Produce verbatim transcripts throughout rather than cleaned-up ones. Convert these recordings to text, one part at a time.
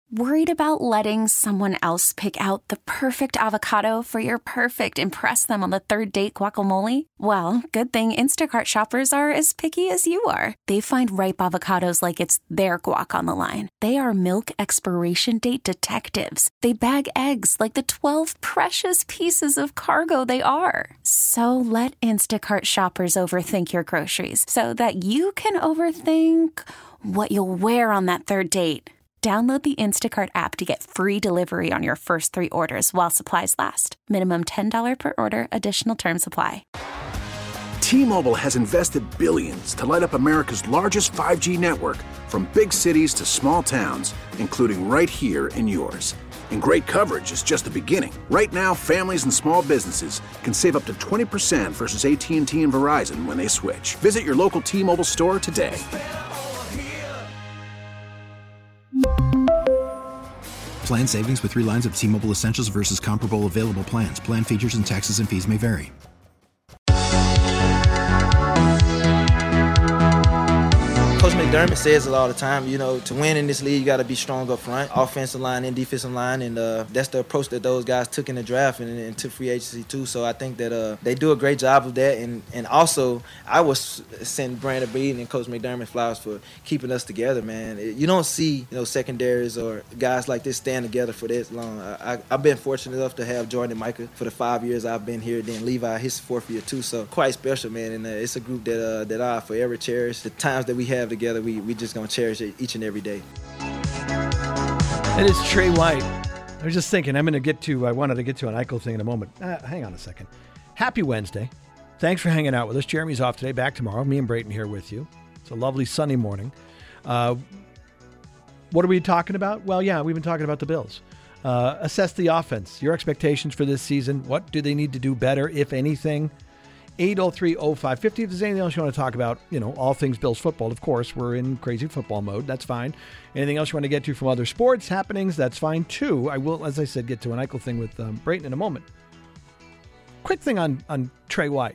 Worried about letting someone else pick out the perfect avocado for your perfect impress them on the third date guacamole? Well, good thing Instacart shoppers are as picky as you are. They find ripe avocados like it's their guac on the line. They are milk expiration date detectives. They bag eggs like the twelve precious pieces of cargo they are. So let Instacart shoppers overthink your groceries so that you can overthink what you'll wear on that third date. Download the Instacart app to get free delivery on your first three orders while supplies last. Minimum ten dollars per order. Additional terms apply. T-Mobile has invested billions to light up America's largest five G network, from big cities to small towns, including right here in yours. And great coverage is just the beginning. Right now, families and small businesses can save up to twenty percent versus A T and T and Verizon when they switch. Visit your local T-Mobile store today. Plan savings with three lines of T-Mobile Essentials versus comparable available plans. Plan features and taxes and fees may vary. Coach McDermott says it all the time, you know, to win in this league, you got to be strong up front, offensive line and defensive line, and uh, that's the approach that those guys took in the draft and into free agency too. So I think that uh, they do a great job of that, and, and also I was sending Brandon Beane and Coach McDermott flowers for keeping us together, man. You don't see, you know, secondaries or guys like this stand together for this long. I, I, I've been fortunate enough to have Jordan and Micah for the five years I've been here, then Levi his fourth year too. So quite special, man, and uh, it's a group that uh, that I forever cherish. The times that we have together, we we just gonna cherish it each and every day. It is Trey White. I was just thinking, I'm gonna get to. I wanted to get to an Eichel thing in a moment. Uh, hang on a second. Happy Wednesday. Thanks for hanging out with us. Jeremy's off today. Back tomorrow. Me and Brayton here with you. It's a lovely sunny morning. Uh, what are we talking about? Well, yeah, we've been talking about the Bills. Uh, assess the offense. Your expectations for this season. What do they need to do better, if anything? eight oh three oh five five oh. If there's anything else you want to talk about, you know, all things Bills football, of course, we're in crazy football mode. That's fine. Anything else you want to get to from other sports happenings, that's fine too. I will, as I said, get to an Eichel thing with um, Brayton in a moment. Quick thing on, on Trey White.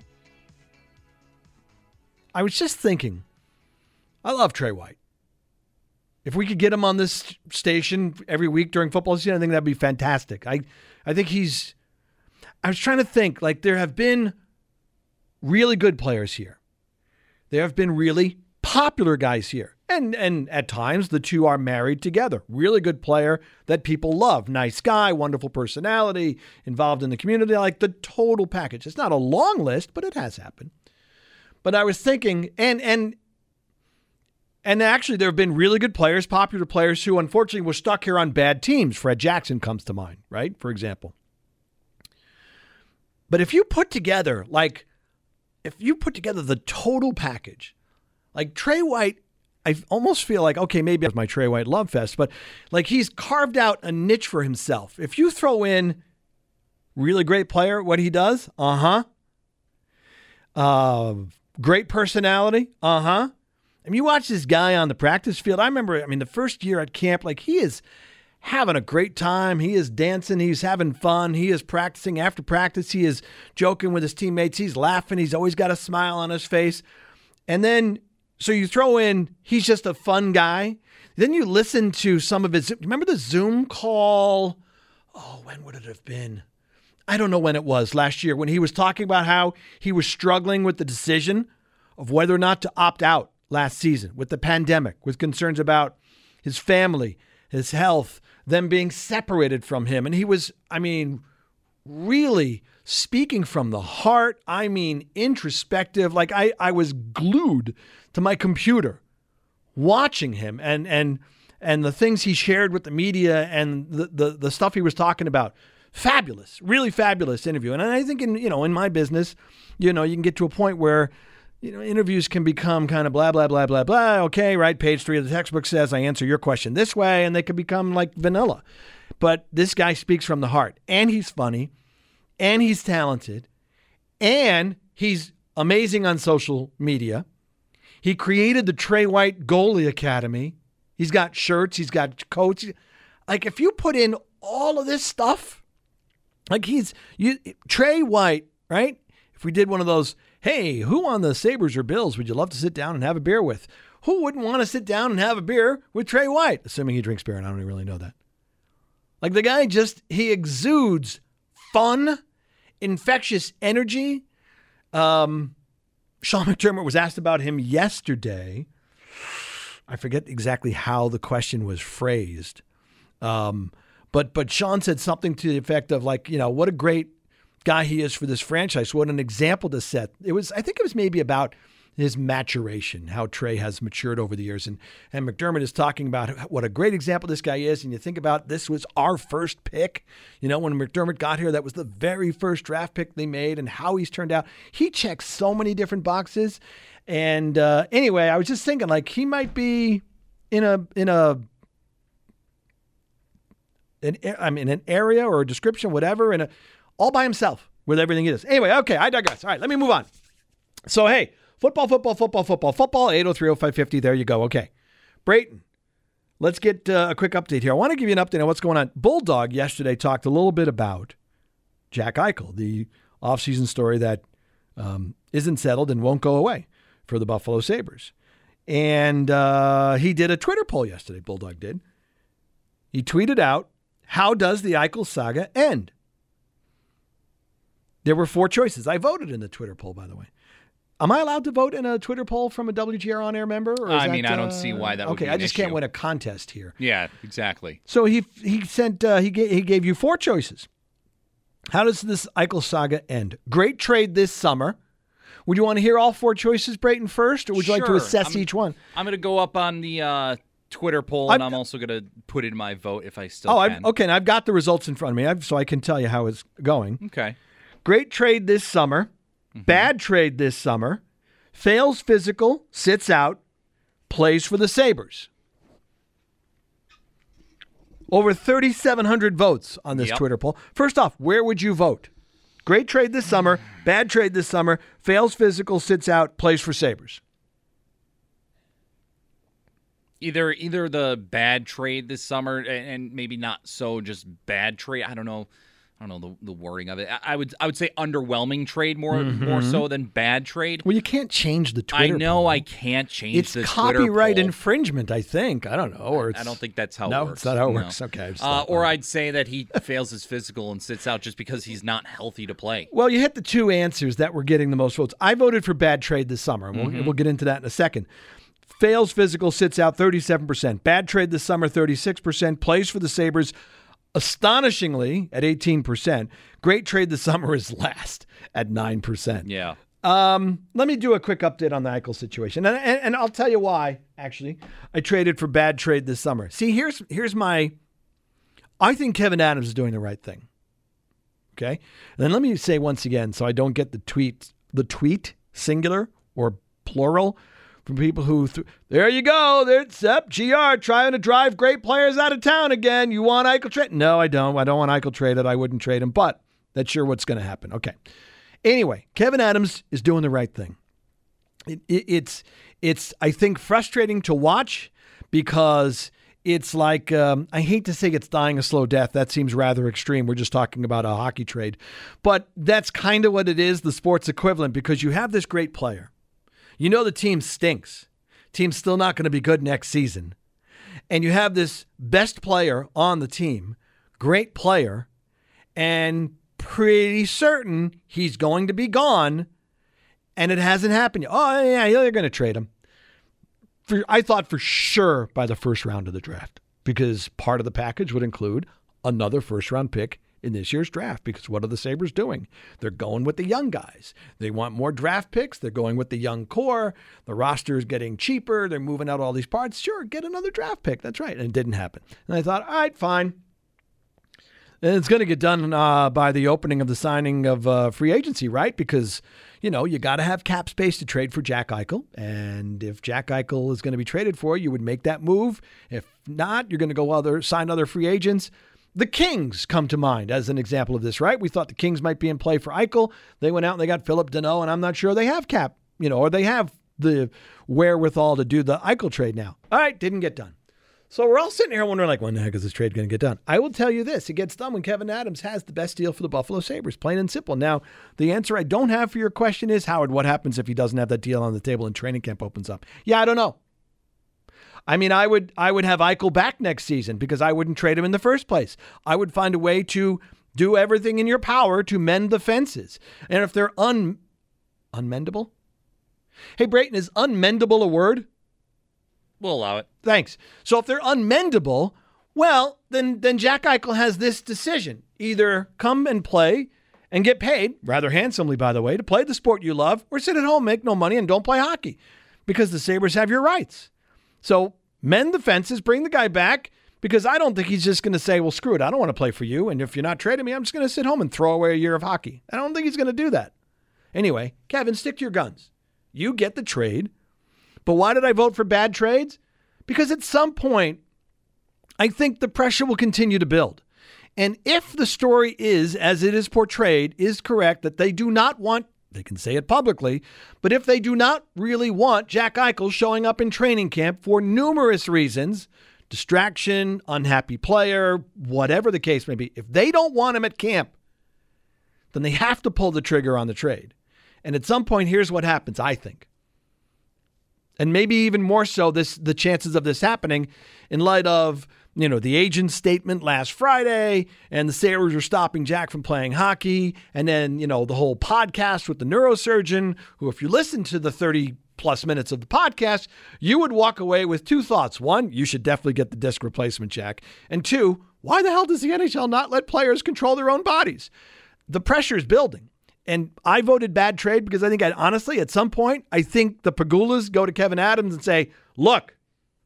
I was just thinking, I love Trey White. If we could get him on this station every week during football season, I think that'd be fantastic. I, I think he's, I was trying to think, like, there have been really good players here. There have been really popular guys here. And and at times, the two are married together. Really good player that people love. Nice guy, wonderful personality, involved in the community, like the total package. It's not a long list, but it has happened. But I was thinking, and and and actually there have been really good players, popular players who unfortunately were stuck here on bad teams. Fred Jackson comes to mind, right? For example. But if you put together, like, if you put together the total package, like Trey White, I almost feel like, okay, maybe it's my Trey White love fest, but like he's carved out a niche for himself. If you throw in really great player, what he does, uh-huh. Uh, great personality, uh-huh. I mean, you watch this guy on the practice field. I remember, I mean, the first year at camp, like he is having a great time. He is dancing. He's having fun. He is practicing. After practice, he is joking with his teammates. He's laughing. He's always got a smile on his face. And then, so you throw in, he's just a fun guy. Then you listen to some of his, remember the Zoom call? Oh, when would it have been? I don't know when it was, last year, when he was talking about how he was struggling with the decision of whether or not to opt out last season with the pandemic, with concerns about his family, his health, them being separated from him. And he was, I mean, really speaking from the heart. I mean, introspective. Like I, I was glued to my computer watching him and and and the things he shared with the media and the the, the stuff he was talking about. Fabulous, really fabulous interview. And I think in, you know, in my business, you know, you can get to a point where, you know, interviews can become kind of blah, blah, blah, blah, blah. Okay, right, page three of the textbook says I answer your question this way, and they can become like vanilla. But this guy speaks from the heart, and he's funny, and he's talented, and he's amazing on social media. He created the Trey White Goalie Academy. He's got shirts, he's got coats. Like, if you put in all of this stuff, like he's, you, Trey White, right? If we did one of those, hey, who on the Sabres or Bills would you love to sit down and have a beer with? Who wouldn't want to sit down and have a beer with Trey White? Assuming he drinks beer, and I don't really know that. Like the guy just, he exudes fun, infectious energy. Um, Sean McDermott was asked about him yesterday. I forget exactly how the question was phrased. Um, but but Sean said something to the effect of like, you know, what a great guy he is for this franchise. What an example to set. It was, I think it was maybe about his maturation, how Trey has matured over the years. And, and McDermott is talking about what a great example this guy is. And you think about this was our first pick. You know, when McDermott got here, that was the very first draft pick they made and how he's turned out. He checks so many different boxes. And uh, anyway, I was just thinking like he might be in a, in a, an, I mean, an area or a description, whatever, in a, all by himself with everything he is. Anyway, okay, I digress. All right, let me move on. So, hey, Football, football, football, football, football, eight oh three oh five fifty. There you go. Okay. Brayton, let's get uh, a quick update here. I want to give you an update on what's going on. Bulldog yesterday talked a little bit about Jack Eichel, the offseason story that um, isn't settled and won't go away for the Buffalo Sabres. And uh, he did a Twitter poll yesterday, Bulldog did. He tweeted out, how does the Eichel saga end? There were four choices. I voted in the Twitter poll, by the way. Am I allowed to vote in a Twitter poll from a W G R on-air member? Or is I mean, that, I don't uh, see why that would okay, be an I just issue. can't win a contest here. Yeah, exactly. So he he sent uh, he gave, he gave you four choices. How does this Eichel saga end? Great trade this summer. Would you want to hear all four choices, Brayton, first, or would you Sure. like to assess I'm, each one? I'm going to go up on the uh, Twitter poll, and I've, I'm also going to put in my vote if I still oh, can. I've, okay, and I've got the results in front of me, I've, so I can tell you how it's going. Okay. Great trade this summer. Mm-hmm. Bad trade this summer. Fails physical, sits out, plays for the Sabres. Over thirty-seven hundred votes on this Yep. Twitter poll. First off, where would you vote? Great trade this summer, bad trade this summer, fails physical, sits out, plays for Sabres. Either either the bad trade this summer and, and maybe not so just bad trade. I don't know. I don't know the, the wording of it. I, I would I would say underwhelming trade more Mm-hmm. more so than bad trade. Well, you can't change the I Twitter know poll. I can't change It's the copyright Twitter poll. infringement, I think. I don't know. Or it's, I don't think that's how no, it works. it's not how it No. works. Okay. I just Uh, thought- or I'd say that he fails his physical and sits out just because he's not healthy to play. Well, you hit the two answers that were getting the most votes. I voted for bad trade this summer. and We'll, Mm-hmm. we'll get into that in a second. Fails physical, sits out thirty-seven percent. Bad trade this summer, thirty-six percent. Plays for the Sabres, astonishingly, at eighteen percent. Great trade this summer is last at nine percent. Yeah. Um, let me do a quick update on the Eichel situation. And, and, and I'll tell you why, actually. I traded for bad trade this summer. See, here's here's my... I think Kevin Adams is doing the right thing. Okay? And then let me say once again, so I don't get the tweet, the tweet, singular or plural, from people who, th- there you go, there's up, G R trying to drive great players out of town again. You want Eichel trade? No, I don't. I don't want Eichel traded. I wouldn't trade him, but that's sure what's going to happen. Okay. Anyway, Kevin Adams is doing the right thing. It, it, it's, it's, I think, frustrating to watch because it's like, um, I hate to say it's dying a slow death. That seems rather extreme. We're just talking about a hockey trade. But that's kind of what it is, the sports equivalent, because you have this great player. You know the team stinks. Team's still not going to be good next season. And you have this best player on the team, great player, and pretty certain he's going to be gone, and it hasn't happened yet. Oh, yeah, they're going to trade him. For, I thought for sure by the first round of the draft, because part of the package would include another first-round pick in this year's draft, because what are the Sabres doing? They're going with the young guys. They want more draft picks. They're going with the young core. The roster is getting cheaper. They're moving out all these parts. Sure, get another draft pick. That's right. And it didn't happen. And I thought, all right, fine. And it's going to get done uh, by the opening of the signing of uh, free agency, right? Because, you know, you got to have cap space to trade for Jack Eichel. And if Jack Eichel is going to be traded for, you would make that move. If not, you're going to go other sign other free agents. The Kings come to mind as an example of this, right? We thought the Kings might be in play for Eichel. They went out and they got Philip Deneau, and I'm not sure they have cap, you know, or they have the wherewithal to do the Eichel trade now. All right, didn't get done. So we're all sitting here wondering, like, when the heck is this trade going to get done? I will tell you this. It gets done when Kevin Adams has the best deal for the Buffalo Sabres, plain and simple. Now, the answer I don't have for your question is, Howard, what happens if he doesn't have that deal on the table and training camp opens up? Yeah, I don't know. I mean, I would I would have Eichel back next season because I wouldn't trade him in the first place. I would find a way to do everything in your power to mend the fences. And if they're un unmendable? Hey, Brayton, is unmendable a word? We'll allow it. Thanks. So if they're unmendable, well, then then Jack Eichel has this decision. Either come and play and get paid, rather handsomely, by the way, to play the sport you love, or sit at home, make no money, and don't play hockey because the Sabres have your rights. So mend the fences, bring the guy back, because I don't think he's just going to say, well, screw it, I don't want to play for you, and if you're not trading me, I'm just going to sit home and throw away a year of hockey. I don't think he's going to do that. Anyway, Kevin, stick to your guns. You get the trade. But why did I vote for bad trades? Because at some point, I think the pressure will continue to build. And if the story is, as it is portrayed, is correct, that they do not want, they can say it publicly, but if they do not really want Jack Eichel showing up in training camp for numerous reasons, distraction, unhappy player, whatever the case may be, if they don't want him at camp, then they have to pull the trigger on the trade. And at some point, here's what happens, I think. And maybe even more so, this the chances of this happening in light of, you know, the agent's statement last Friday and the Sabres are stopping Jack from playing hockey. And then, you know, the whole podcast with the neurosurgeon, who, if you listen to the thirty plus minutes of the podcast, you would walk away with two thoughts. One, you should definitely get the disc replacement, Jack. And two, why the hell does the N H L not let players control their own bodies? The pressure is building. And I voted bad trade because I think, I honestly, at some point, I think the Pagulas go to Kevin Adams and say, look,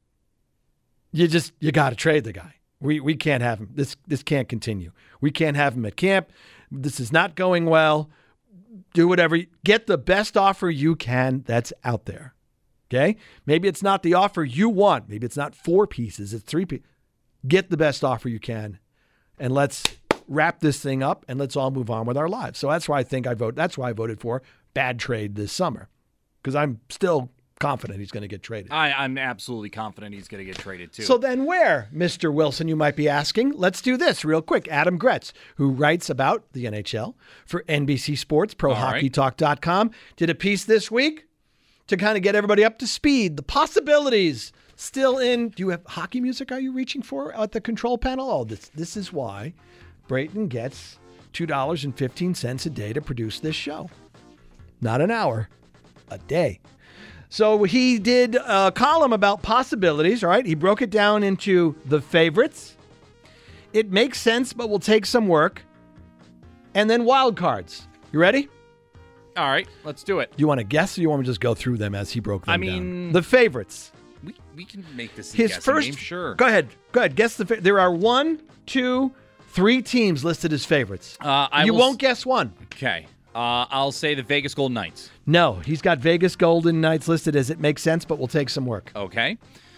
you just, you got to trade the guy. We we can't have him. This this can't continue. We can't have him at camp. This is not going well. Do whatever. Get the best offer you can that's out there. Okay? Maybe it's not the offer you want. Maybe it's not four pieces. It's three pieces. Get the best offer you can. And let's wrap this thing up and let's all move on with our lives. So that's why I think I vote. That's why I voted for bad trade this summer, because I'm still confident he's going to get traded. I, I'm absolutely confident he's going to get traded too. So then where, Mister Wilson, you might be asking? Let's do this real quick. Adam Gretz, who writes about the N H L for N B C Sports, pro hockey talk dot com, did a piece this week to kind of get everybody up to speed. The possibilities still in. Do you have hockey music? Are you reaching for at the control panel? Oh, this this is why Brayton gets two dollars and fifteen cents a day to produce this show. Not an hour, a day. So he did a column about possibilities, all right? He broke it down into the favorites. It makes sense, but will take some work. And then wild cards. You ready? All right, let's do it. Do you want to guess or you want me to just go through them as he broke them I mean, down? The favorites. We we can make this a His guessing first, game, sure. Go ahead. Go ahead. Guess the fa- There are one, two, three teams listed as favorites. Uh, I you will won't s- guess one. Okay. Uh, I'll say the Vegas Golden Knights. No, he's got Vegas Golden Knights listed as it makes sense, but will take some work. Okay.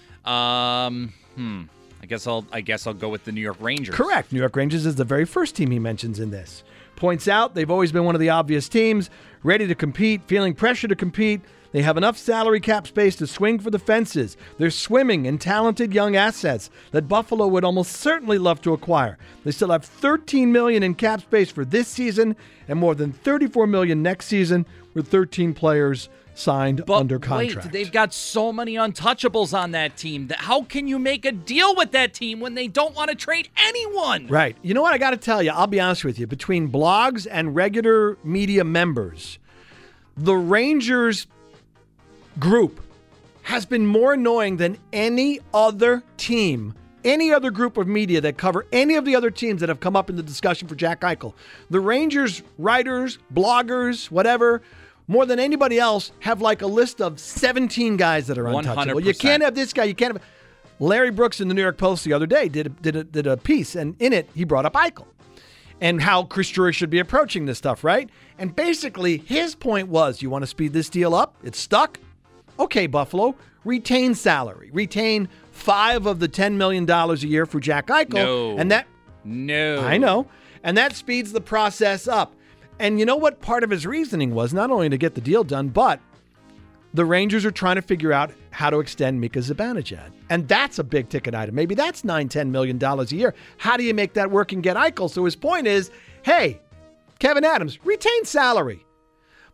Um, hmm. I guess I'll I guess I'll go with the New York Rangers. Correct. New York Rangers is the very first team he mentions in this. Points out they've always been one of the obvious teams, ready to compete, feeling pressure to compete. They have enough salary cap space to swing for the fences. They're swimming in talented young assets that Buffalo would almost certainly love to acquire. They still have thirteen million dollars in cap space for this season and more than thirty-four million dollars next season with thirteen players signed But under contract. wait, they've got so many untouchables on that team. That how can you make a deal with that team when they don't want to trade anyone? Right. You know what I got to tell you? I'll be honest with you. Between blogs and regular media members, the Rangers group has been more annoying than any other team, any other group of media that cover any of the other teams that have come up in the discussion for Jack Eichel. The Rangers writers, bloggers, whatever, more than anybody else, have like a list of seventeen guys that are untouchable. one hundred percent. You can't have this guy. You can't have... Larry Brooks in the New York Post the other day did a, did a, did a piece, and in it, he brought up Eichel and how Chris Drury should be approaching this stuff, right? And basically, his point was, you want to speed this deal up? It's stuck? Okay, Buffalo, retain salary. Retain five of the ten million dollars a year for Jack Eichel. No. And that, No. I know. And that speeds the process up. And you know what part of his reasoning was? Not only to get the deal done, but the Rangers are trying to figure out how to extend Mika Zibanejad. And that's a big ticket item. Maybe that's nine, ten million dollars a year. How do you make that work and get Eichel? So his point is, hey, Kevin Adams, retain salary.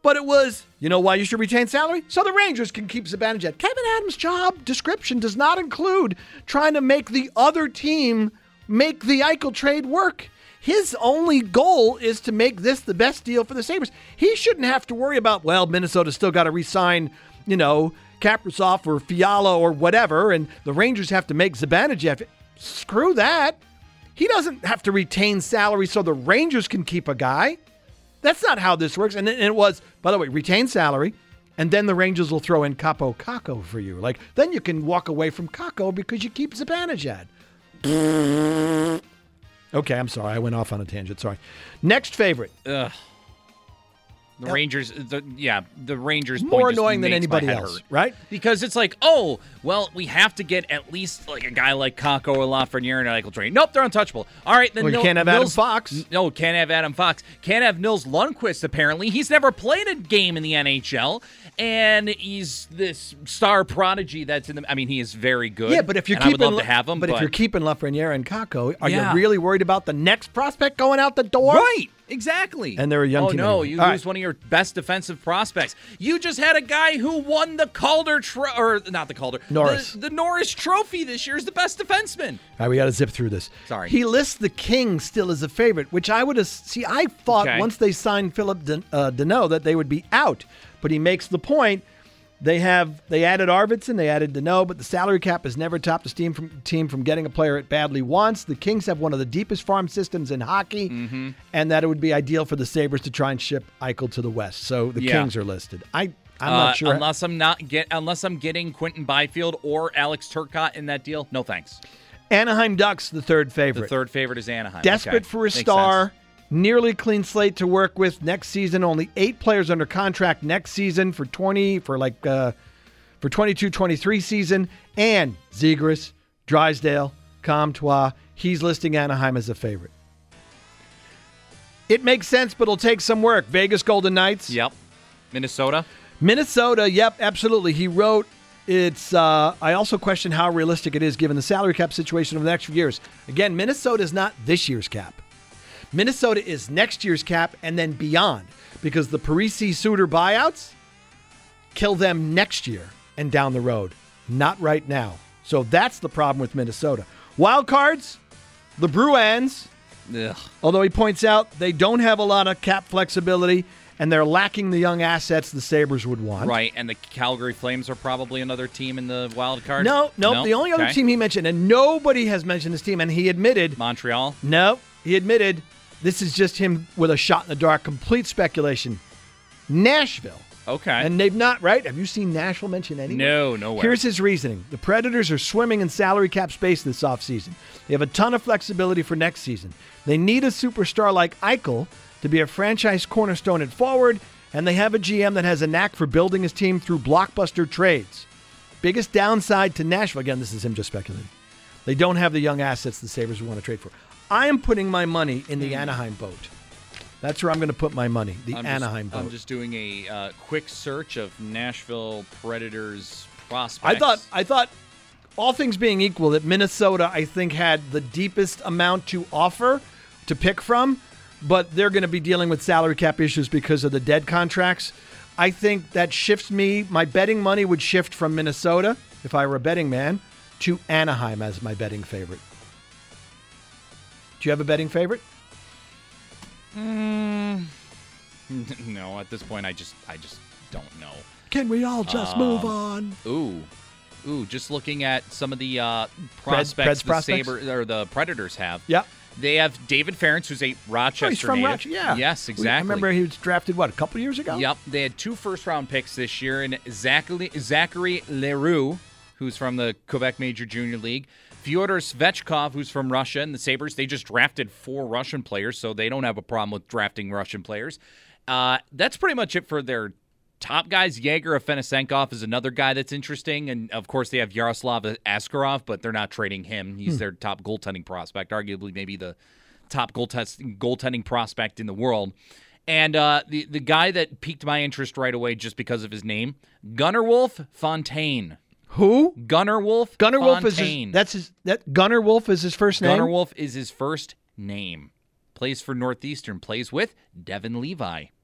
But it was, you know why you should retain salary? So the Rangers can keep Zibanejad. Kevin Adams' job description does not include trying to make the other team make the Eichel trade work. His only goal is to make this the best deal for the Sabres. He shouldn't have to worry about, well, Minnesota's still got to re-sign, you know, Kaprizov or Fiala or whatever, and the Rangers have to make Zibanejad. Screw that. He doesn't have to retain salary so the Rangers can keep a guy. That's not how this works. And it was, by the way, retain salary, and then the Rangers will throw in Capo Caco for you. Like, then you can walk away from Caco because you keep Zibanejad. Okay, I'm sorry. I went off on a tangent. Sorry. Next favorite. Ugh. The Rangers, the, yeah, the Rangers More point just annoying than makes anybody my head else, hurt. right? Because it's like, oh, well, we have to get at least like a guy like Kakko or Lafreniere and Eichel trade. Nope, they're untouchable. All right, then Well, you Nil- can't have Adam Nils- Fox. No, can't have Adam Fox. Can't have Nils Lundqvist, apparently. He's never played a game in the N H L, and he's this star prodigy that's in the, I mean, he is very good. Yeah, but if you're and keeping, I would love to have him. but, But, if you're keeping Lafreniere and Caco, are Yeah. you really worried about the next prospect going out the door? Right, exactly. And they're a young oh, team no, anyway. you All lose right. one of your best defensive prospects. You just had a guy who won the Calder, tro- or not the Calder, Norris. The, the Norris Trophy this year as the best defenseman. All right, we got to zip through this. Sorry. He lists the King still as a favorite, which I would have. See, I thought Okay. once they signed Philip Den, uh, Deneau that they would be out, but he makes the point. They have they added Arvidsson, they added Deneau, but the salary cap has never topped a team from team from getting a player it badly wants. The Kings have one of the deepest farm systems in hockey, Mm-hmm. and that it would be ideal for the Sabres to try and ship Eichel to the West. So the Yeah. Kings are listed. I I'm Uh, not sure. unless I'm not get unless I'm getting Quentin Byfield or Alex Turcotte in that deal. No thanks. Anaheim Ducks, the third favorite. The third favorite is Anaheim. Desperate Okay. for a Makes star. sense. Nearly clean slate to work with next season. Only eight players under contract next season for twenty for like uh, for twenty-two twenty-three season. And Zegras, Drysdale, Comtois. He's listing Anaheim as a favorite. It makes sense, but it'll take some work. Vegas Golden Knights. Yep. Minnesota. Minnesota, yep, absolutely. He wrote, it's, uh, I also question how realistic it is given the salary cap situation over the next few years. Again, Minnesota is not this year's cap. Minnesota is next year's cap and then beyond, because the Parisi Suter buyouts kill them next year and down the road, not right now. So that's the problem with Minnesota. Wild cards, the Bruins, Ugh. although he points out they don't have a lot of cap flexibility and they're lacking the young assets the Sabres would want. Right, and the Calgary Flames are probably another team in the wild card. No, no, the only other Okay. team he mentioned, and nobody has mentioned this team, and he admitted, Montreal. no, he admitted this is just him with a shot in the dark, complete speculation. Nashville. Okay. And they've not, right? Have you seen Nashville mentioned anywhere? No, nowhere. Here's his reasoning. The Predators are swimming in salary cap space this offseason. They have a ton of flexibility for next season. They need a superstar like Eichel to be a franchise cornerstone at forward, and they have a G M that has a knack for building his team through blockbuster trades. Biggest downside to Nashville, again, this is him just speculating, they don't have the young assets the Sabres want to trade for. I am putting my money in the Anaheim boat. That's where I'm going to put my money, the I'm Anaheim just, boat. I'm just doing a uh, quick search of Nashville Predators prospects. I thought, I thought, all things being equal, that Minnesota, I think, had the deepest amount to offer to pick from, but they're going to be dealing with salary cap issues because of the dead contracts. I think that shifts me. My betting money would shift from Minnesota, if I were a betting man, to Anaheim as my betting favorite. Do you have a betting favorite? Mm, no, at this point, I just, I just don't know. Can we all just Um, move on? Ooh, ooh, just looking at some of the uh, Preds prospects the prospects? Saber or the Predators have. Yeah. They have David Ferentz, who's a Rochester Oh, he's from native. Rochester, yeah. Yes, I exactly. remember he was drafted, what, a couple years ago? Yep. They had two first-round picks this year, and Zachary, Zachary Leroux, who's from the Quebec Major Junior League, Fyodor Svechkov, who's from Russia, and the Sabres, they just drafted four Russian players, so they don't have a problem with drafting Russian players. Uh, that's pretty much it for their top guys. Yegor Afanasenkov is another guy that's interesting, and of course they have Yaroslav Askarov, but they're not trading him. He's Hmm. their top goaltending prospect, arguably maybe the top goaltest- goaltending prospect in the world. And uh, the, the guy that piqued my interest right away just because of his name, Gunnar Wolf Fontaine. Who? Gunnar Wolf Gunnar Wolf is Fontaine. his, that's his that Gunnar Wolf is his first name. Gunnar Wolf is his first name. Plays for Northeastern. Plays with Devin Levi.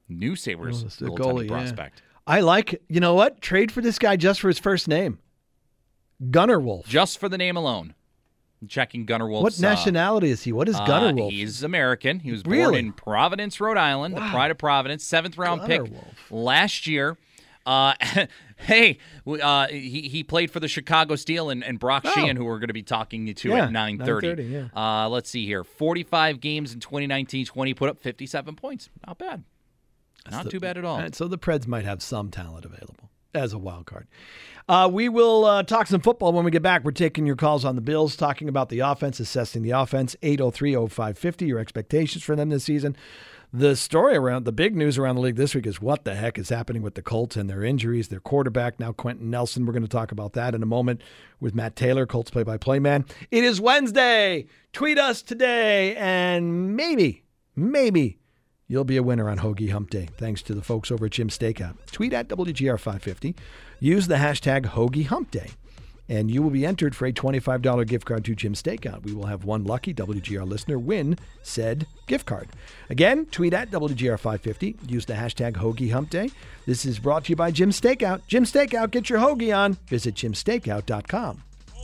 New Sabres Oh, that's the goaltending goalie, yeah. prospect. I like, you know what? Trade for this guy just for his first name. Gunnar Wolf. Just for the name alone. I'm checking Gunnar Wolf's. What nationality is he? What is Gunnar uh, Wolf? He's American. He was born Really? in Providence, Rhode Island, Wow. the pride of Providence, seventh round Gunnar pick Wolf. last year. Uh, hey, uh, he he played for the Chicago Steel and, and Brock Oh. Sheehan, who we're going to be talking to Yeah, at nine thirty. nine thirty, yeah. Uh, let's see here. forty-five games in twenty nineteen twenty, put up fifty-seven points. Not bad. Not the- too bad at all. All right, so the Preds might have some talent available as a wild card. Uh, we will uh, talk some football when we get back. We're taking your calls on the Bills, talking about the offense, assessing the offense. eight oh three oh five fifty, your expectations for them this season. The story around, the big news around the league this week is what the heck is happening with the Colts and their injuries. Their quarterback, now Quentin Nelson. We're going to talk about that in a moment with Matt Taylor, Colts play-by-play man. It is Wednesday. Tweet us today, and maybe, maybe you'll be a winner on Hoagie Hump Day, thanks to the folks over at Jim's Steakout. Tweet at W G R five fifty. Use the hashtag Hoagie Hump Day, and you will be entered for a twenty-five dollars gift card to Jim's Steakout. We will have one lucky W G R listener win said gift card. Again, tweet at W G R five fifty. Use the hashtag Hoagie Hump Day. This is brought to you by Jim's Steakout. Jim's Steakout, get your hoagie on. Visit jim steakout dot com.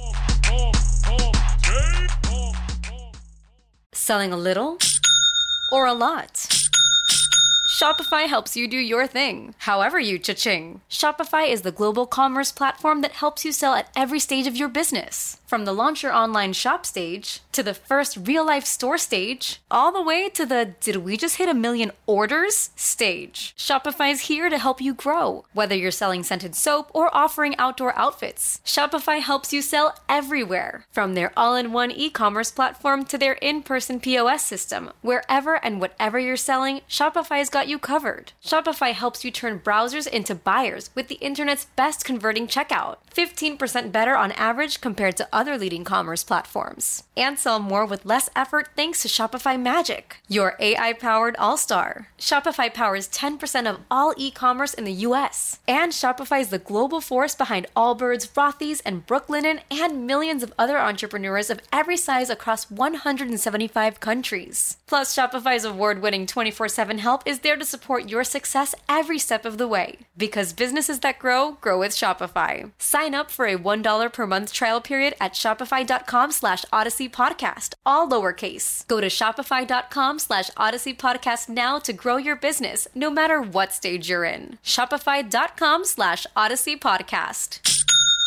Selling a little or a lot? Shopify helps you do your thing, however you cha-ching. Shopify is the global commerce platform that helps you sell at every stage of your business. From the launch your online shop stage, to the first real-life store stage, all the way to the did we just hit a million orders stage. Shopify's here to help you grow. Whether you're selling scented soap or offering outdoor outfits, Shopify helps you sell everywhere. From their all-in-one e-commerce platform to their in-person P O S system, wherever and whatever you're selling, Shopify's got you covered. Shopify helps you turn browsers into buyers with the internet's best converting checkout. fifteen percent better on average compared to other leading commerce platforms. And sell more with less effort thanks to Shopify Magic, your A I-powered all-star. Shopify powers ten percent of all e-commerce in the U S. And Shopify is the global force behind Allbirds, Rothy's, and Brooklinen, and millions of other entrepreneurs of every size across one hundred seventy-five countries. Plus, Shopify's award-winning twenty-four seven help is there to support your success every step of the way. Because businesses that grow, grow with Shopify. Sign up for a one dollar per month trial period at shopify.com slash Odyssey Podcast, all lowercase. Go to shopify.com slash Odyssey Podcast now to grow your business, no matter what stage you're in. Shopify.com slash Odyssey Podcast.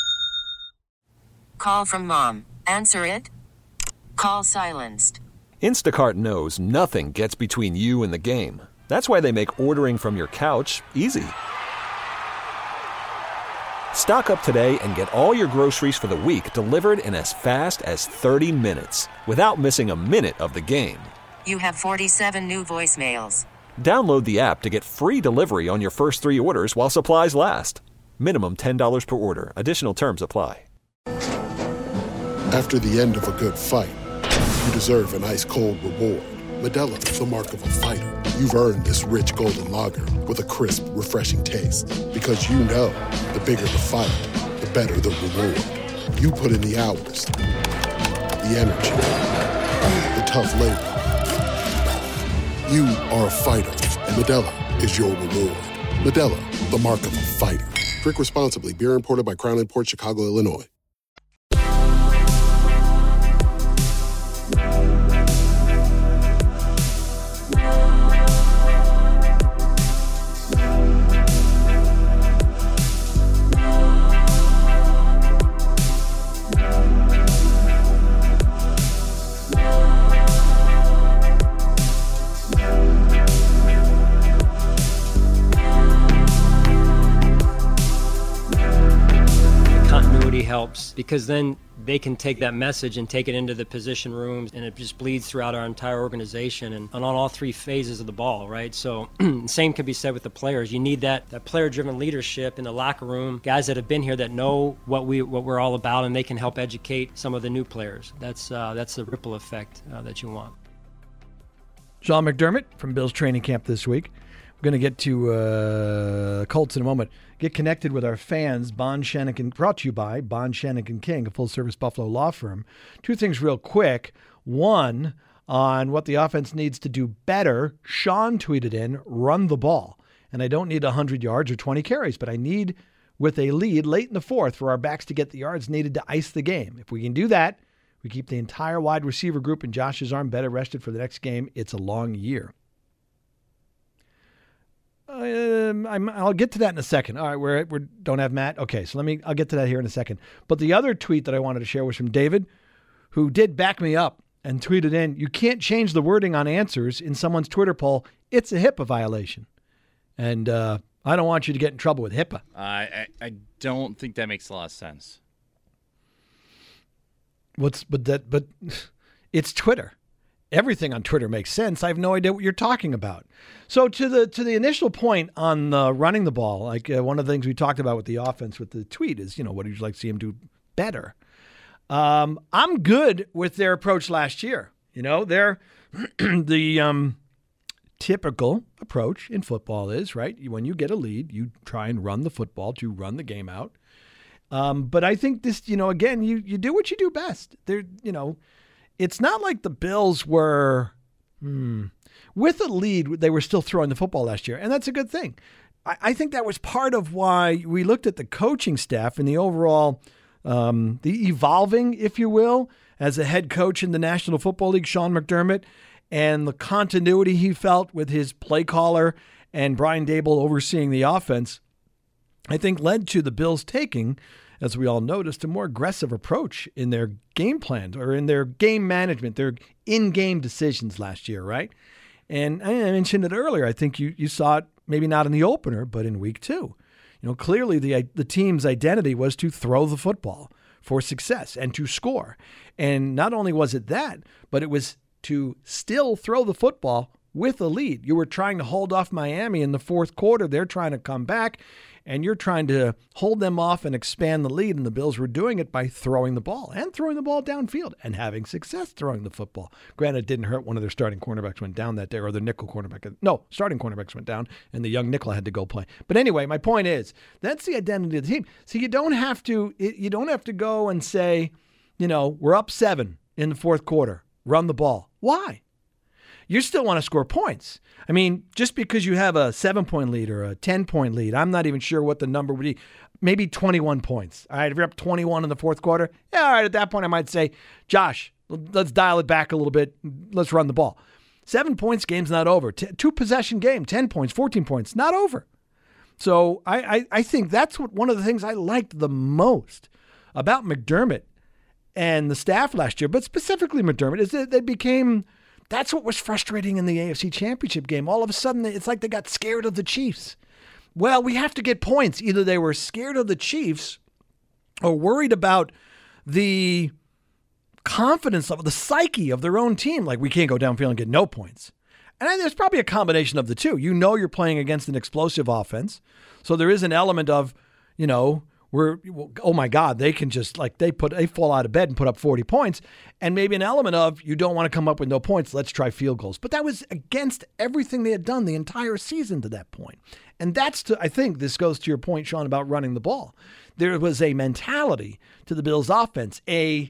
Call from mom. Answer it. Call silenced. Instacart knows nothing gets between you and the game. That's why they make ordering from your couch easy. Stock up today and get all your groceries for the week delivered in as fast as thirty minutes without missing a minute of the game. You have forty-seven new voicemails. Download the app to get free delivery on your first three orders while supplies last. Minimum ten dollars per order. Additional terms apply. After the end of a good fight, you deserve an ice-cold reward. Modelo is the mark of a fighter. You've earned this rich golden lager with a crisp, refreshing taste. Because you know, the bigger the fight, the better the reward. You put in the hours, the energy, the tough labor. You are a fighter, and Modelo is your reward. Modelo, the mark of a fighter. Drink responsibly. Beer imported by Crown Imports, Chicago, Illinois. Helps because then they can take that message and take it into the position rooms, and it just bleeds throughout our entire organization and, and on all three phases of the ball, right? So same can be said with the players. You need that, that player-driven leadership in the locker room, guys that have been here that know what, we, what we're all about, and they can help educate some of the new players. That's, uh, that's the ripple effect uh, that you want. Sean McDermott from Bills training camp this week. We're going to get to uh, Colts in a moment. Get connected with our fans. Bond Shanigan, brought to you by Bond Shanigan King, a full-service Buffalo law firm. Two things real quick. One, on what the offense needs to do better, Sean tweeted in, run the ball. And I don't need one hundred yards or twenty carries, but I need, with a lead late in the fourth, for our backs to get the yards needed to ice the game. If we can do that, we keep the entire wide receiver group in Josh's arm better rested for the next game. It's a long year. Um, I'm, I'll get to that in a second. All right, we're, we don't have Matt. Okay, so let me. I'll get to that here in a second. But the other tweet that I wanted to share was from David, who did back me up and tweeted in, "You can't change the wording on answers in someone's Twitter poll. It's a HIPAA violation." And uh, I don't want you to get in trouble with HIPAA. Uh, I I don't think that makes a lot of sense. What's but that but it's Twitter. Everything on Twitter makes sense. I have no idea what you're talking about. So to the to the initial point on uh, running the ball, like uh, one of the things we talked about with the offense with the tweet is, you know, what would you like to see him do better? Um, I'm good with their approach last year. You know, they're the um, typical approach in football is, right, when you get a lead, you try and run the football to run the game out. Um, but I think this, you know, again, you you do what you do best. There, you know. It's not like the Bills were, hmm, with a lead, they were still throwing the football last year, and that's a good thing. I, I think that was part of why we looked at the coaching staff and the overall, um, the evolving, if you will, as a head coach in the National Football League, Sean McDermott, and the continuity he felt with his play caller and Brian Daboll overseeing the offense, I think led to the Bills taking, as we all noticed, a more aggressive approach in their game plans or in their game management, their in-game decisions last year, right? And I mentioned it earlier. I think you you saw it maybe not in the opener, but in week two. You know, clearly the the team's identity was to throw the football for success and to score. And not only was it that, but it was to still throw the football with a lead. You were trying to hold off Miami in the fourth quarter. They're trying to come back, and you're trying to hold them off and expand the lead, and the Bills were doing it by throwing the ball and throwing the ball downfield and having success throwing the football. Granted, it didn't hurt. One of their starting cornerbacks went down that day, or their nickel cornerback. No, starting cornerbacks went down, and the young nickel had to go play. But anyway, my point is, that's the identity of the team. So you don't have to, you don't have to go and say, you know, we're up seven in the fourth quarter, run the ball. Why? You still want to score points. I mean, just because you have a seven-point lead or a ten-point lead, I'm not even sure what the number would be. Maybe twenty-one points. All right, if you're up twenty-one in the fourth quarter, yeah, all right, at that point I might say, Josh, let's dial it back a little bit. Let's run the ball. Seven points, game's not over. T- two-possession game, ten points, fourteen points, not over. So I, I, I think that's what one of the things I liked the most about McDermott and the staff last year, but specifically McDermott, is that they became... That's what was frustrating in the A F C Championship game. All of a sudden, it's like they got scared of the Chiefs. Well, we have to get points. Either they were scared of the Chiefs or worried about the confidence of the psyche of their own team. Like, we can't go downfield and get no points. And there's probably a combination of the two. You know you're playing against an explosive offense. So there is an element of, you know, we're, oh my God, they can just like they put they fall out of bed and put up forty points, and maybe an element of you don't want to come up with no points. Let's try field goals. But that was against everything they had done the entire season to that point. And that's to I think this goes to your point, Sean, about running the ball. There was a mentality to the Bills' offense, a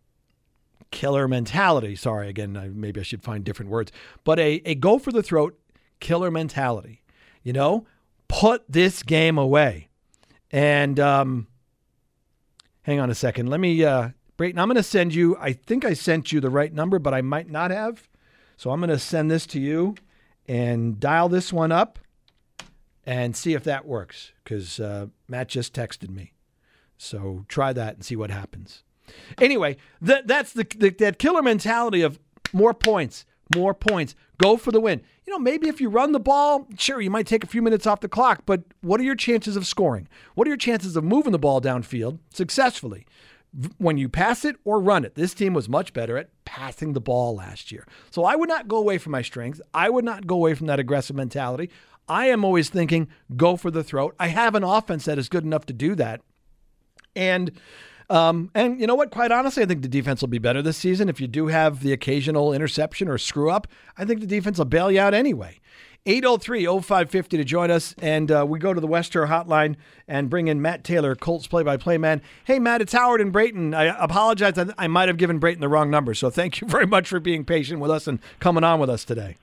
killer mentality. Sorry, again, I, maybe I should find different words, but a a go for the throat killer mentality. You know, put this game away. And um, hang on a second. Let me, uh, Brayton, I'm going to send you, I think I sent you the right number, but I might not have. So I'm going to send this to you and dial this one up and see if that works, because uh, Matt just texted me. So try that and see what happens. Anyway, that that's the, the that killer mentality of more points, more points, go for the win. You know, maybe if you run the ball, sure, you might take a few minutes off the clock, but what are your chances of scoring? What are your chances of moving the ball downfield successfully when you pass it or run it? This team was much better at passing the ball last year. So I would not go away from my strengths. I would not go away from that aggressive mentality. I am always thinking, go for the throat. I have an offense that is good enough to do that. And Um, and you know what? Quite honestly, I think the defense will be better this season. If you do have the occasional interception or screw up, I think the defense will bail you out anyway. eight oh three oh five five oh to join us, and uh, we go to the Wester hotline and bring in Matt Taylor, Colts play-by-play man. Hey, Matt, it's Howard in Brayton. I apologize. I, I might have given Brayton the wrong number, so thank you very much for being patient with us and coming on with us today.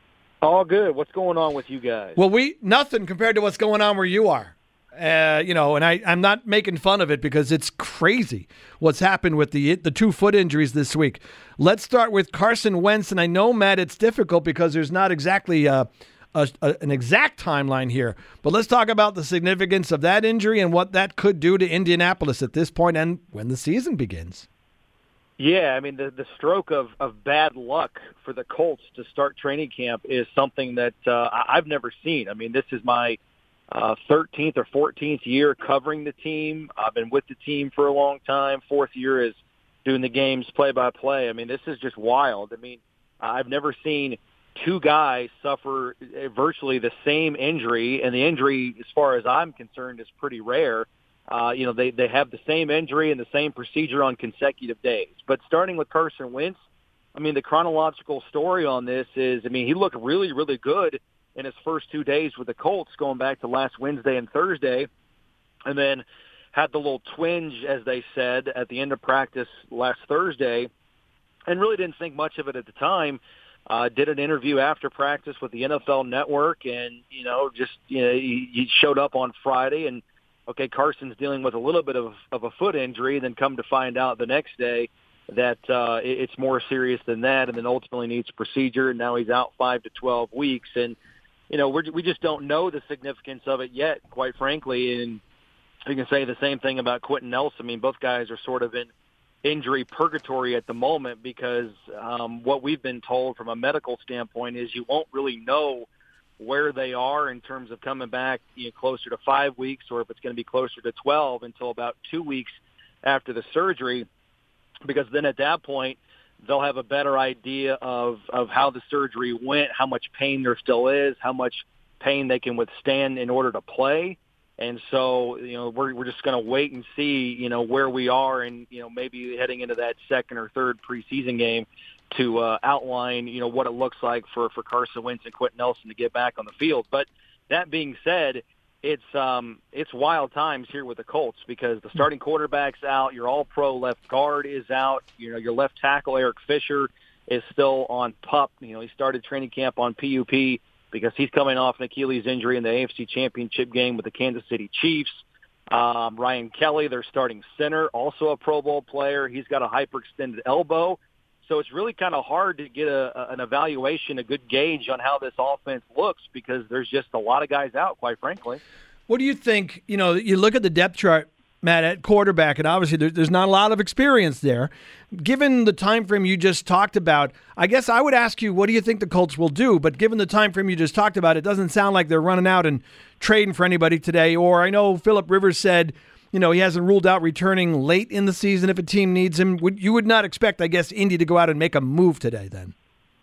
All good. What's going on with you guys? Well, we nothing compared to what's going on where you are. Uh, you know, and I, I'm not making fun of it because it's crazy what's happened with the the two foot injuries this week. Let's start with Carson Wentz, and I know, Matt, it's difficult because there's not exactly a, a, a, an exact timeline here, but let's talk about the significance of that injury and what that could do to Indianapolis at this point and when the season begins. Yeah, I mean, the, the stroke of, of bad luck for the Colts to start training camp is something that uh, I've never seen. I mean, this is my uh, thirteenth or fourteenth year covering the team. I've been with the team for a long time. Fourth year is doing the games play-by-play. I mean, this is just wild. I mean, I've never seen two guys suffer virtually the same injury, and the injury, as far as I'm concerned, is pretty rare. Uh, you know, they, they have the same injury and the same procedure on consecutive days. But starting with Carson Wentz, I mean, the chronological story on this is, I mean, he looked really, really good in his first two days with the Colts going back to last Wednesday and Thursday, and then had the little twinge, as they said, at the end of practice last Thursday, and really didn't think much of it at the time. Uh, did an interview after practice with the N F L Network, and, you know, just, you know, he, he showed up on Friday and, okay, Carson's dealing with a little bit of, of a foot injury, then come to find out the next day that uh, it's more serious than that, and then ultimately needs a procedure, and now he's out five to twelve weeks. And, you know, we're, we just don't know the significance of it yet, quite frankly. And you can say the same thing about Quentin Nelson. I mean, both guys are sort of in injury purgatory at the moment because um, what we've been told from a medical standpoint is you won't really know where they are in terms of coming back, you know, closer to five weeks or if it's going to be closer to twelve until about two weeks after the surgery, because then at that point they'll have a better idea of, of how the surgery went, how much pain there still is, how much pain they can withstand in order to play. And so, you know, we're, we're just going to wait and see, you know, where we are and, you know, maybe heading into that second or third preseason game to uh, outline, you know, what it looks like for, for Carson Wentz and Quentin Nelson to get back on the field. But that being said, it's um, it's wild times here with the Colts because the starting quarterback's out, your all-pro left guard is out, you know, your left tackle, Eric Fisher, is still on PUP. You know, he started training camp on P U P because he's coming off an Achilles injury in the A F C Championship game with the Kansas City Chiefs. Um, Ryan Kelly, their starting center, also a Pro Bowl player. He's got a hyperextended elbow. So it's really kind of hard to get a, an evaluation, a good gauge on how this offense looks because there's just a lot of guys out, quite frankly. What do you think? You know, you look at the depth chart, Matt, at quarterback, and obviously there, there's not a lot of experience there. Given the time frame you just talked about, I guess I would ask you, what do you think the Colts will do? But given the time frame you just talked about, it doesn't sound like they're running out and trading for anybody today. Or I know Phillip Rivers said, you know, he hasn't ruled out returning late in the season if a team needs him. Would, you would not expect, I guess, Indy to go out and make a move today then?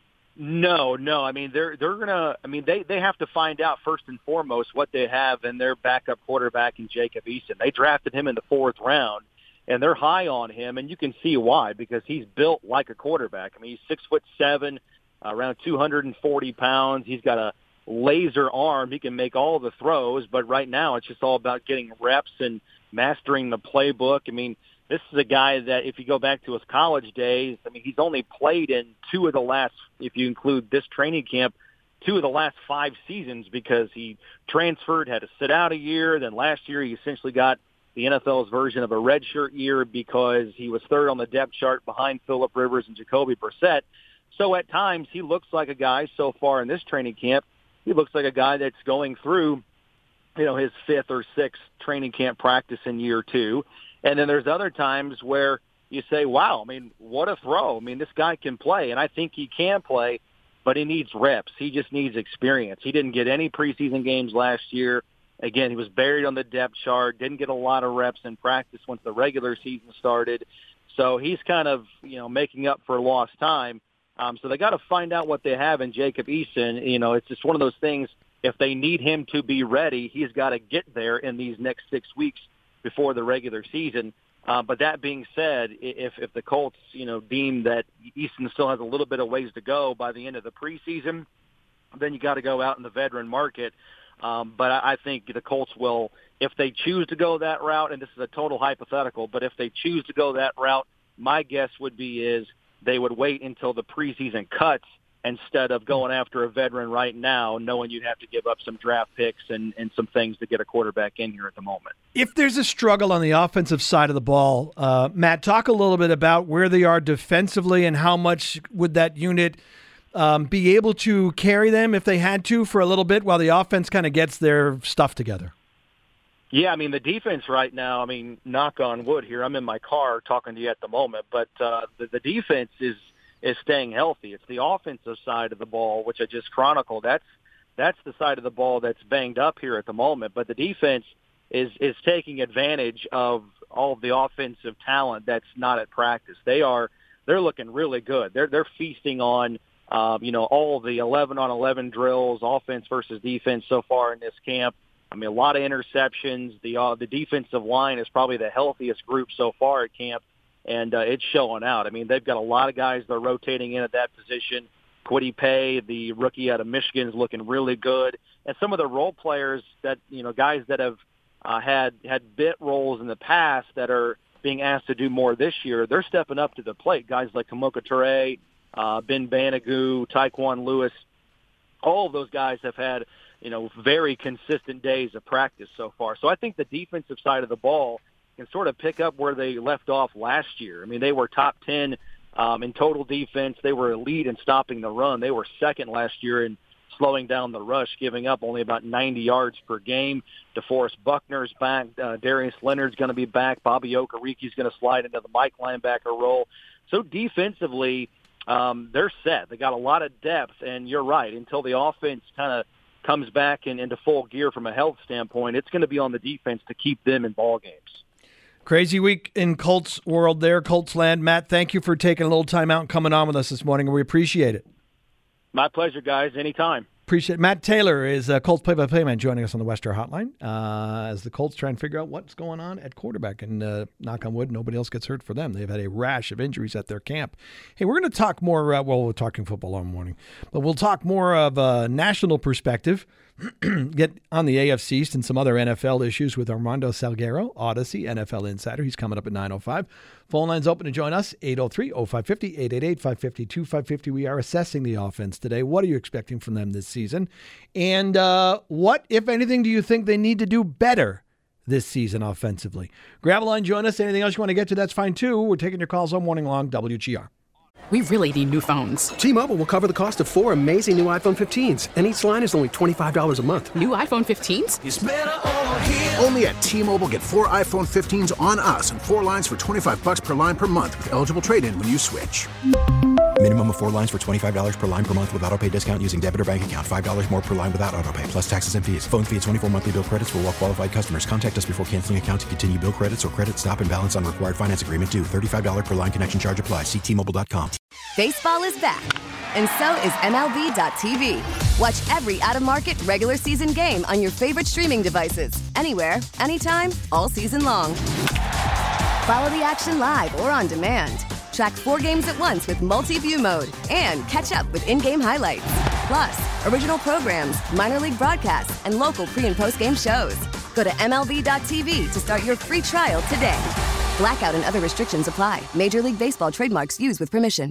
No, no. I mean, they're they're gonna. I mean, they they have to find out first and foremost what they have in their backup quarterback in Jacob Eason. They drafted him in the fourth round, and they're high on him, and you can see why because he's built like a quarterback. I mean, he's six foot seven, uh, around two hundred forty pounds. He's got a laser arm. He can make all the throws, but right now it's just all about getting reps and mastering the playbook. I mean, this is a guy that if you go back to his college days, I mean, he's only played in two of the last, if you include this training camp, two of the last five seasons because he transferred, had to sit out a year. Then last year he essentially got the N F L's version of a redshirt year because he was third on the depth chart behind Phillip Rivers and Jacoby Brissett. So at times he looks like a guy so far in this training camp, he looks like a guy that's going through, you know, his fifth or sixth training camp practice in year two. And then there's other times where you say, wow, I mean, what a throw. I mean, this guy can play, and I think he can play, but he needs reps. He just needs experience. He didn't get any preseason games last year. Again, he was buried on the depth chart, didn't get a lot of reps in practice once the regular season started. So he's kind of, you know, making up for lost time. Um, so they got to find out what they have in Jacob Eason. You know, it's just one of those things. If they need him to be ready, he's got to get there in these next six weeks before the regular season. Uh, but that being said, if if the Colts, you know, deem that Easton still has a little bit of ways to go by the end of the preseason, then you got to go out in the veteran market. Um, but I, I think the Colts will, if they choose to go that route, and this is a total hypothetical, but if they choose to go that route, my guess would be is they would wait until the preseason cuts instead of going after a veteran right now, knowing you'd have to give up some draft picks and, and some things to get a quarterback in here at the moment. If there's a struggle on the offensive side of the ball, uh, Matt, talk a little bit about where they are defensively and how much would that unit um, be able to carry them if they had to for a little bit while the offense kind of gets their stuff together. Yeah, I mean, the defense right now, I mean, knock on wood here, I'm in my car talking to you at the moment, but uh, the, the defense is is staying healthy. It's the offensive side of the ball, which I just chronicled. That's that's the side of the ball that's banged up here at the moment. But the defense is is taking advantage of all of the offensive talent that's not at practice. They are they're looking really good. They're they're feasting on um, you know all of the eleven on eleven drills, offense versus defense so far in this camp. I mean, a lot of interceptions. The uh, the defensive line is probably the healthiest group so far at camp. And uh, it's showing out. I mean, they've got a lot of guys that are rotating in at that position. Kwity Paye, the rookie out of Michigan, is looking really good. And some of the role players that, you know, guys that have uh, had had bit roles in the past that are being asked to do more this year, they're stepping up to the plate. Guys like Kamoka Toure, uh, Ben Banogu, Tyquan Lewis, all of those guys have had, you know, very consistent days of practice so far. So I think the defensive side of the ball can sort of pick up where they left off last year. I mean, they were top ten um, in total defense. They were elite in stopping the run. They were second last year in slowing down the rush, giving up only about ninety yards per game. DeForest Buckner's back. Uh, Darius Leonard's going to be back. Bobby Okereke's going to slide into the Mike linebacker role. So defensively, um, they're set. They got a lot of depth, and you're right. Until the offense kind of comes back in, into full gear from a health standpoint, it's going to be on the defense to keep them in ball games. Crazy week in Colts world there, Colts land. Matt, thank you for taking a little time out and coming on with us this morning. We appreciate it. My pleasure, guys. Anytime. Appreciate it. Matt Taylor is a Colts play-by-play man joining us on the Western Hotline uh, as the Colts try and figure out what's going on at quarterback. And uh, knock on wood, nobody else gets hurt for them. They've had a rash of injuries at their camp. Hey, we're going to talk more. Uh, well, we're talking football all morning, but we'll talk more of a national perspective. Get on the A F C East and some other N F L issues with Armando Salguero, Odyssey N F L Insider. He's coming up at nine oh five. Phone lines open to join us, eight oh three, oh five five oh, eight eight eight, five five two, five five oh. We are assessing the offense today. What are you expecting from them this season? And uh, what, if anything, do you think they need to do better this season offensively? Grab a line, join us. Anything else you want to get to, that's fine too. We're taking your calls all morning long, W G R. We really need new phones. T-Mobile will cover the cost of four amazing new iPhone fifteens, and each line is only twenty-five dollars a month. New iPhone fifteens? It's better over here. Only at T-Mobile, get four iPhone fifteens on us and four lines for twenty-five dollars per line per month with eligible trade-in when you switch. Minimum of four lines for twenty-five dollars per line per month with autopay discount using debit or bank account. five dollars more per line without autopay, plus taxes and fees. Phone fee at twenty-four monthly bill credits for well-qualified customers. Contact us before canceling account to continue bill credits or credit stop and balance on required finance agreement due. thirty-five dollars per line connection charge applies. See T Mobile dot com. Baseball is back, and so is M L B dot T V. Watch every out-of-market regular season game on your favorite streaming devices. Anywhere, anytime, all season long. Follow the action live or on demand. Track four games at once with multi-view mode and catch up with in-game highlights. Plus, original programs, minor league broadcasts, and local pre- and post-game shows. Go to M L B dot T V to start your free trial today. Blackout and other restrictions apply. Major League Baseball trademarks used with permission.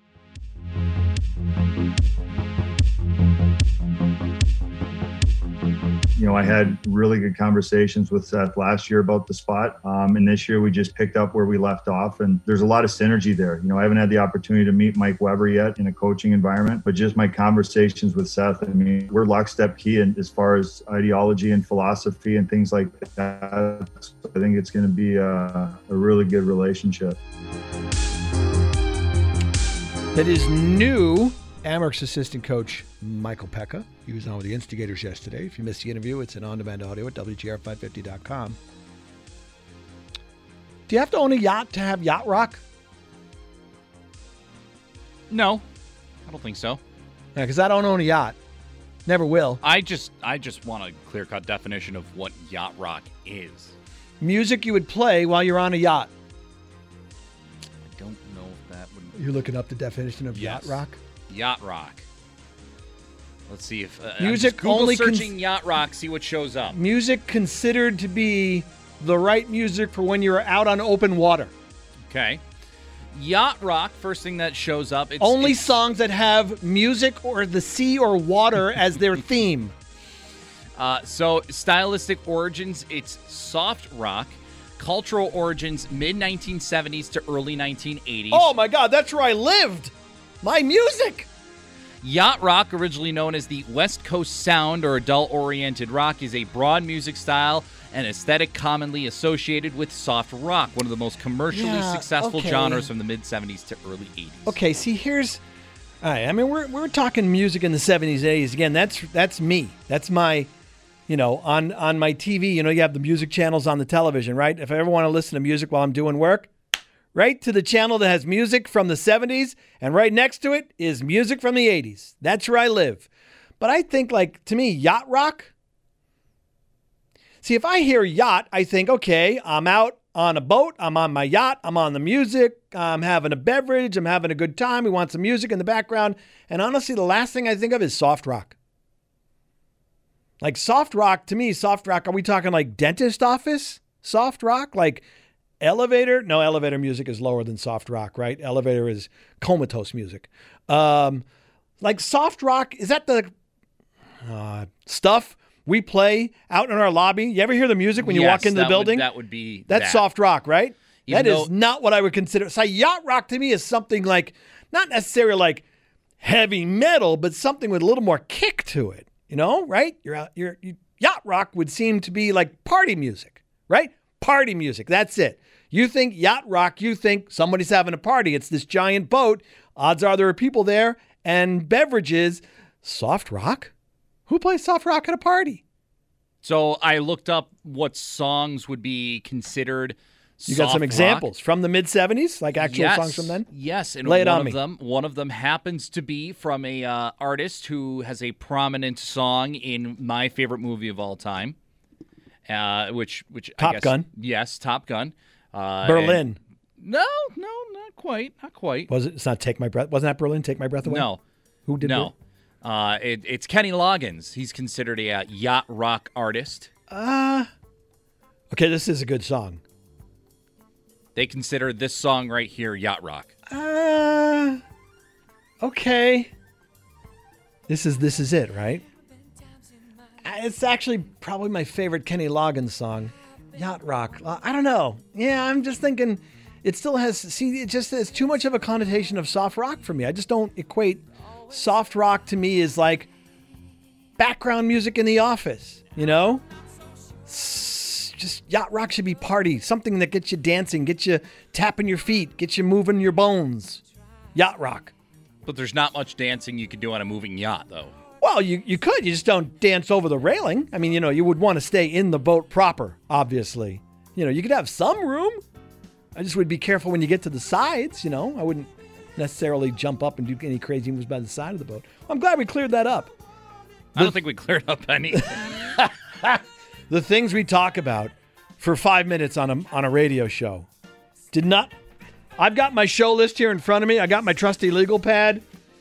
You know, I had really good conversations with Seth last year about the spot. Um, and this year we just picked up where we left off. And there's a lot of synergy there. You know, I haven't had the opportunity to meet Mike Weber yet in a coaching environment, but just my conversations with Seth, I mean, we're lockstep key in, as far as ideology and philosophy and things like that. So I think it's going to be a, a really good relationship. That is new. Amerks assistant coach Michael Pekka. He was on with the Instigators yesterday. If you missed the interview, it's an on-demand audio at W G R five fifty dot com. Do you have to own a yacht to have Yacht Rock? No, I don't think so. Yeah, because I don't own a yacht. Never will. I just I just want a clear-cut definition of what yacht rock is. Music you would play while you're on a yacht. I don't know if that would... You're looking up the definition of yes. yacht rock? Yacht rock. Let's see if uh, Music I'm just Google only cons- searching yacht rock. See what shows up. Music considered to be the right music for when you're out on open water. Okay. Yacht rock, first thing that shows up. It's, Only it's, songs that have music or the sea or water as their theme. Uh, so, stylistic origins, it's soft rock. Cultural origins, mid nineteen seventies to early nineteen eighties. Oh, my God, that's where I lived. My music. Yacht rock, originally known as the West Coast Sound or adult-oriented rock, is a broad music style and aesthetic commonly associated with soft rock, one of the most commercially Yeah, successful okay. genres from the mid-seventies to early eighties. Okay, see, here's... All right, I mean, we're we're talking music in the seventies, eighties. Again, that's that's me. That's my... You know, on, on my T V, you know, you have the music channels on the television, right? If I ever want to listen to music while I'm doing work, right to the channel that has music from the seventies, and right next to it is music from the eighties. That's where I live. But I think, like, to me, yacht rock... See, if I hear yacht, I think, okay, I'm out on a boat, I'm on my yacht, I'm on the music, I'm having a beverage, I'm having a good time, we want some music in the background. And honestly, the last thing I think of is soft rock. Like soft rock, to me, soft rock, are we talking like dentist office soft rock? Like elevator? No, elevator music is lower than soft rock, right? Elevator is comatose music. Um, like soft rock, is that the uh, stuff we play out in our lobby? You ever hear the music when you yes, walk into the that building? Would, that would be That's that. soft rock, right? Even that though- is not what I would consider. So yacht rock to me is something like, not necessarily like heavy metal, but something with a little more kick to it. You know, right? You're out, you're, you, yacht rock would seem to be like party music, right? Party music. That's it. You think yacht rock, you think somebody's having a party. It's this giant boat. Odds are there are people there and beverages. Soft rock? Who plays soft rock at a party? So I looked up what songs would be considered You got soft some rock. examples from the mid seventies, like actual yes, songs from then? Yes, and Lay it one on of me. them, one of them happens to be from a uh, artist who has a prominent song in my favorite movie of all time, uh, which which I Top guess, Gun. Yes, Top Gun. Uh, Berlin. and- no, no, not quite, not quite. Was it? It's not Take My Breath. Wasn't that Berlin? Take My Breath Away? No, Who did no? Uh, it, it's Kenny Loggins. He's considered a uh, yacht rock artist. Uh, okay, this is a good song. They consider this song right here yacht rock. Uh, okay. This is this is it, right? Uh, It's actually probably my favorite Kenny Loggins song, Yacht Rock. Uh, I don't know. Yeah, I'm just thinking it still has, see, it just has too much of a connotation of soft rock for me. I just don't equate soft rock to me as like background music in the office, you know? S- Just yacht rock should be party, something that gets you dancing, gets you tapping your feet, gets you moving your bones. Yacht rock. But there's not much dancing you could do on a moving yacht, though. Well, you, you could. You just don't dance over the railing. I mean, you know, you would want to stay in the boat proper, obviously. You know, you could have some room. I just would be careful when you get to the sides, you know. I wouldn't necessarily jump up and do any crazy moves by the side of the boat. I'm glad we cleared that up. I don't think we cleared up any. The things we talk about for five minutes on a, on a radio show did not. I've got my show list here in front of me. I got my trusty legal pad.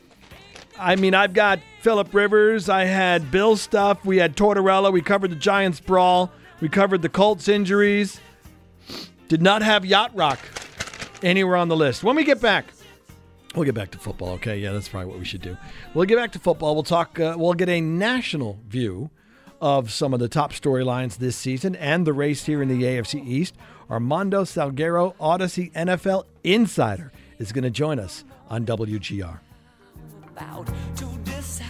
I mean, I've got Phillip Rivers. I had Bill's stuff. We had Tortorella. We covered the Giants brawl. We covered the Colts injuries. Did not have yacht rock anywhere on the list. When we get back, we'll get back to football. Okay, yeah, that's probably what we should do. We'll get back to football. We'll talk. Uh, we'll get a national view of some of the top storylines this season and the race here in the A F C East. Armando Salguero, Odyssey N F L Insider, is going to join us on W G R. About to decide.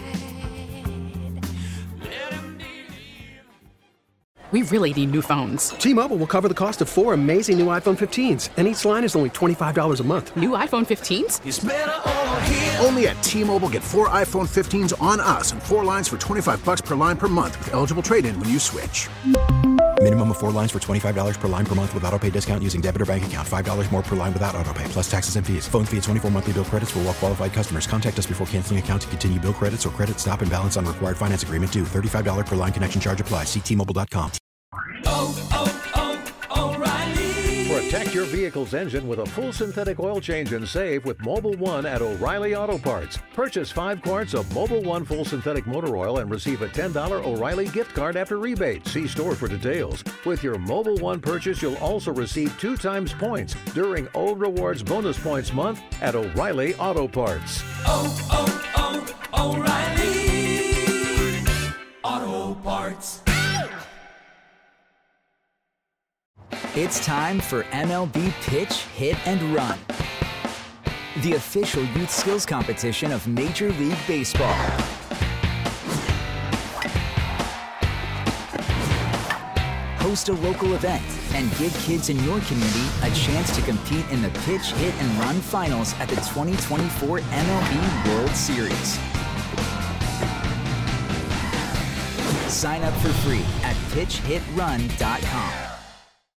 We really need new phones. T-Mobile will cover the cost of four amazing new iPhone fifteens, and each line is only twenty-five dollars a month. New iPhone fifteens? It's better over here. Only at T-Mobile, get four iPhone fifteens on us and four lines for twenty-five bucks per line per month with eligible trade-in when you switch. Minimum of four lines for twenty-five dollars per line per month with autopay discount using debit or bank account. five dollars more per line without autopay, plus taxes and fees. Phone fee at twenty-four monthly bill credits for well-qualified customers. Contact us before canceling account to continue bill credits or credit stop and balance on required finance agreement due. thirty-five dollars per line connection charge applies. See T Mobile dot com. Oh, oh, oh, O'Reilly. For a Protect your vehicle's engine with a full synthetic oil change and save with Mobil One at O'Reilly Auto Parts. Purchase five quarts of Mobil One full synthetic motor oil and receive a ten dollars O'Reilly gift card after rebate. See store for details. With your Mobil One purchase, you'll also receive two times points during O Rewards Bonus Points Month at O'Reilly Auto Parts. Oh, oh, oh, O'Reilly Auto Parts. It's time for M L B Pitch, Hit, and Run, the official youth skills competition of Major League Baseball. Host a local event and give kids in your community a chance to compete in the Pitch, Hit, and Run finals at the twenty twenty-four M L B World Series. Sign up for free at pitch hit run dot com.